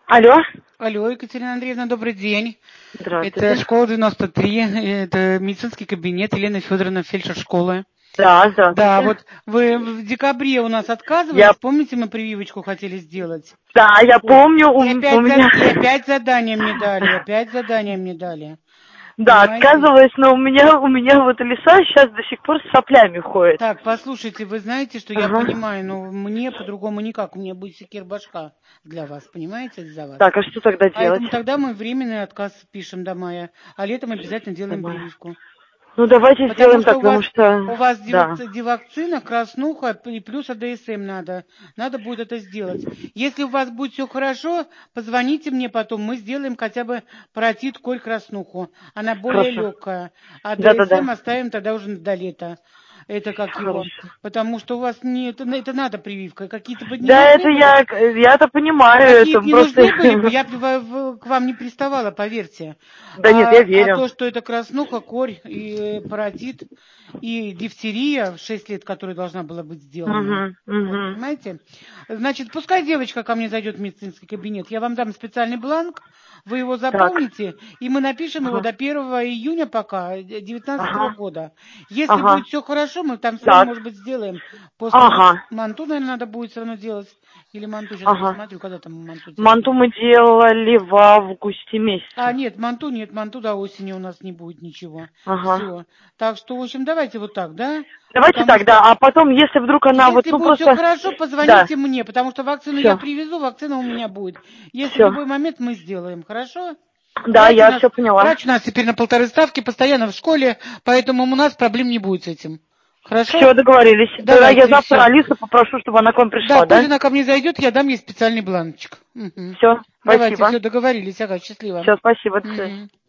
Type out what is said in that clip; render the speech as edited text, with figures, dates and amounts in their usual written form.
Алло. Алло, Екатерина Андреевна, добрый день. Здравствуйте. Это школа 93, это медицинский кабинет, Елена Федоровна, фельдшер школы. Да, здравствуйте. Да, вот вы в декабре у нас отказывались, помните, мы прививочку хотели сделать? Да, я помню, И у меня... опять задание мне дали, Да, понимаете? отказывалась, но у меня вот лиса сейчас до сих пор с соплями ходит. Так, послушайте, вы знаете, что я понимаю, но мне по-другому никак, у меня будет секир-башка для вас, понимаете, за вас. Так, а что тогда делать? Поэтому тогда мы временный отказ пишем до мая, а летом обязательно делаем прививку. Ну, давайте сделаем так, потому что... у вас Да. девакцина, краснуха и плюс АДСМ надо. Надо будет это сделать. Если у вас будет все хорошо, позвоните мне потом, мы сделаем хотя бы паротит, коль, краснуху. Она более легкая. А АДСМ оставим тогда уже до лета. Это как его. Потому что у вас не это надо прививка. Какие-то бы не Да, нужны были. я-то понимаю, это Какие-то не просто... нужны были бы, я бы к вам не приставала, поверьте. Да нет, я верю. То, что это краснуха, корь и паротит, и дифтерия в 6 лет, которая должна была быть сделана. Вот, понимаете? Значит, пускай девочка ко мне зайдет в медицинский кабинет, я вам дам специальный бланк, вы его заполните, и мы напишем его до 1 июня пока, 2019 года. Если будет все хорошо, мы там с вами, может быть, сделаем. После манту, наверное, надо будет все равно делать. Или манту, сейчас посмотрю, когда там манту делать. Манту мы делали в августе месяце. Нет, манту до осени у нас не будет ничего. Все. Так что, в общем, давайте вот так, да? Давайте так, да, а потом, если вдруг она если будет просто... все хорошо, позвоните мне, потому что вакцину я привезу, вакцина у меня будет. Если в любой момент мы сделаем, хорошо? Да, я все поняла. Врач у нас теперь на 1,5 ставки, постоянно в школе, поэтому у нас проблем не будет с этим. Хорошо? Все, договорились. Тогда я завтра Алису попрошу, чтобы она к вам пришла, да? Да, пусть она ко мне зайдет, я дам ей специальный бланчик. Все, Давайте, спасибо. все, договорились. Ага, счастливо. Все, спасибо.